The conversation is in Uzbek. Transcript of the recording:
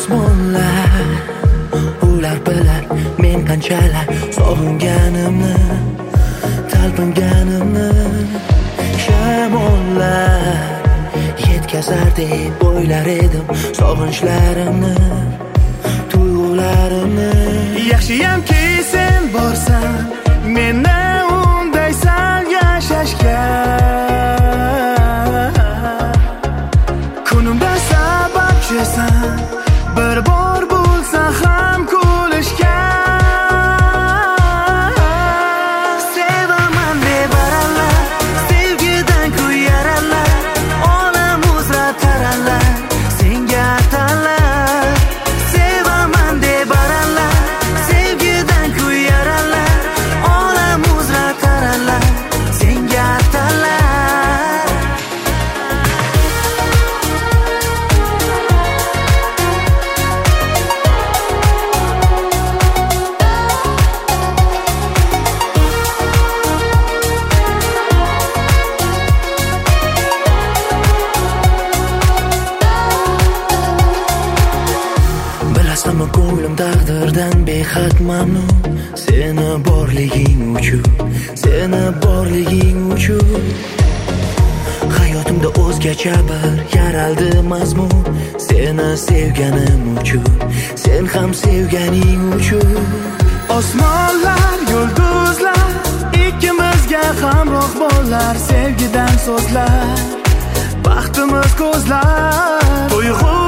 osmonlar, ular bilar men qanchalar sog'inganimni, talpinganimni. Shamollar yetkazar deb o'ylar edim sog'inchlarimni, tuyg'ularimni. Yaxshiyamki sen borsan, meni undaysan yashashga. Kunimda sababchisan, bir bor bo'lsa ham kulishga. Sevaman deb aralar, sevgidan kuyarlar, olam uzra tarallar, senga atallar. Sevaman deb aralar, sevgidan kuyarlar, olam uzra tarallar, senga atallar. Bilasizmi, ko'nglim taqdirdan behad mamnun. Seni borliging uchun, seni borliging uchun. Hayotimda o'zgacha bir yaraldi mazmun. Seni sevganim uchun, sen ham sevganing uchun. Osmonlar, yulduzlar, ikkimizga hamroh bo'lar sevgidan so'zlar. Baxtimiz ko'zlar, tuyg'u